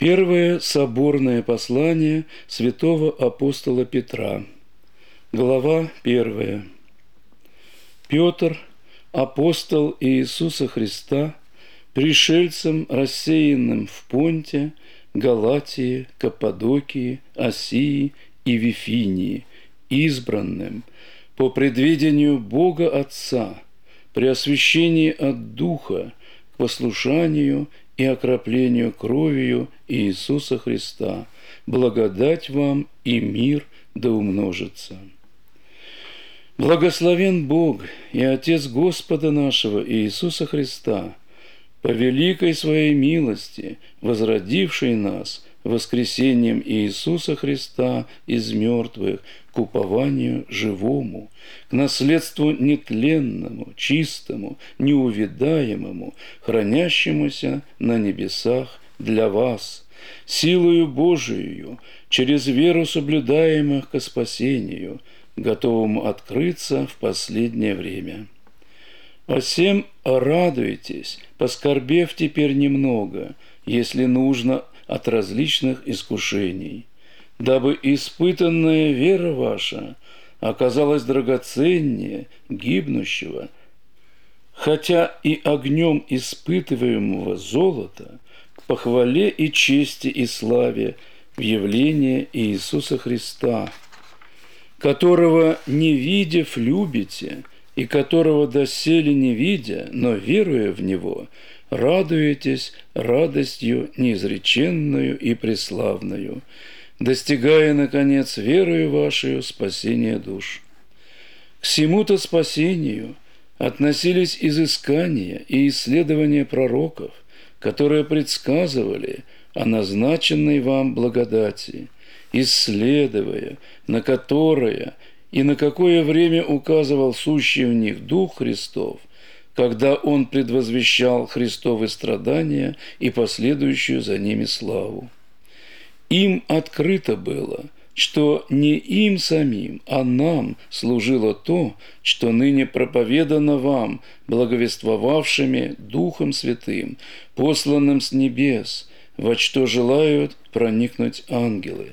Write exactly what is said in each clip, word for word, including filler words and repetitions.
Первое соборное послание святого апостола Петра. Глава первая. Петр, апостол Иисуса Христа, пришельцам, рассеянным в Понте, Галатии, Каппадокии, Асии и Вифинии, избранным по предвидению Бога Отца, при освящении от Духа к послушанию и окроплению кровью Иисуса Христа, благодать вам и мир да умножится. Благословен Бог и Отец Господа нашего Иисуса Христа, по великой своей милости, возродивший нас воскресением Иисуса Христа из мертвых к упованию живому, к наследству нетленному, чистому, неувядаемому, хранящемуся на небесах для вас, силою Божией, через веру соблюдаемых ко спасению, готовому открыться в последнее время. О сем радуйтесь, поскорбев теперь немного, если нужно, от различных искушений, дабы испытанная вера ваша оказалась драгоценнее гибнущего, хотя и огнем испытываемого золота, к похвале и чести и славе в явлении Иисуса Христа, которого, не видев, любите, и которого доселе не видя, но веруя в Него, радуетесь радостью неизреченную и преславную, достигая, наконец, верою вашей спасения душ. К сему-то спасению относились изыскания и исследования пророков, которые предсказывали о назначенной вам благодати, исследуя, на которое и на какое время указывал сущий в них Дух Христов, когда Он предвозвещал Христовы страдания и последующую за ними славу. Им открыто было, что не им самим, а нам служило то, что ныне проповедано вам, благовествовавшими Духом Святым, посланным с небес, во что желают проникнуть ангелы.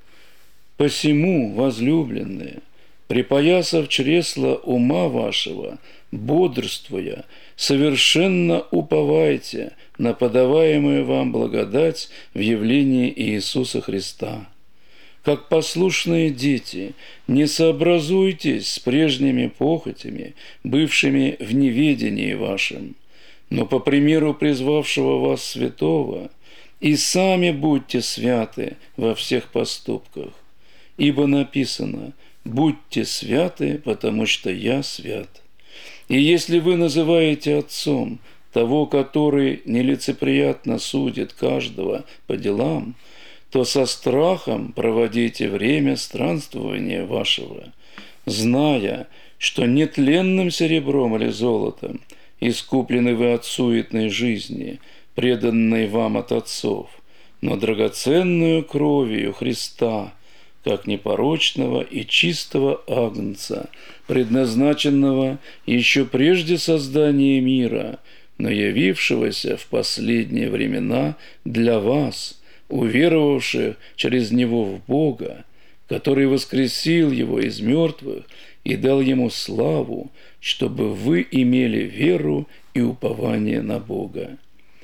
Посему, возлюбленные, припоясав чресла ума вашего, бодрствуя, совершенно уповайте на подаваемую вам благодать в явлении Иисуса Христа. Как послушные дети, не сообразуйтесь с прежними похотями, бывшими в неведении вашем, но по примеру призвавшего вас святого, и сами будьте святы во всех поступках, ибо написано: «Будьте святы, потому что я свят». И если вы называете Отцом того, который нелицеприятно судит каждого по делам, то со страхом проводите время странствования вашего, зная, что нетленным серебром или золотом искуплены вы от суетной жизни, преданной вам от отцов, но драгоценную кровью Христа, как непорочного и чистого агнца, предназначенного еще прежде создания мира, но явившегося в последние времена для вас, уверовавших через Него в Бога, который воскресил Его из мертвых и дал Ему славу, чтобы вы имели веру и упование на Бога.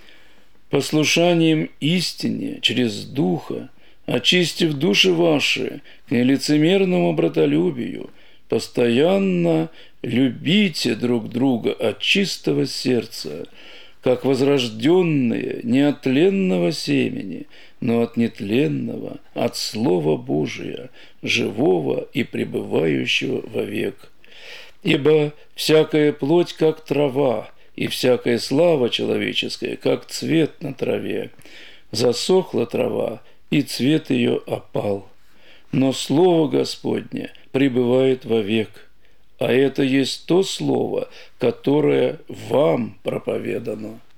Послушанием истине через Духа, очистив души ваши к нелицемерному братолюбию, постоянно любите друг друга от чистого сердца, как возрожденные не от тленного семени, но от нетленного, от Слова Божия, живого и пребывающего вовек. Ибо всякая плоть, как трава, и всякая слава человеческая, как цвет на траве. Засохла трава, и цвет ее опал. Но Слово Господне пребывает вовек, а это есть то Слово, которое вам проповедано.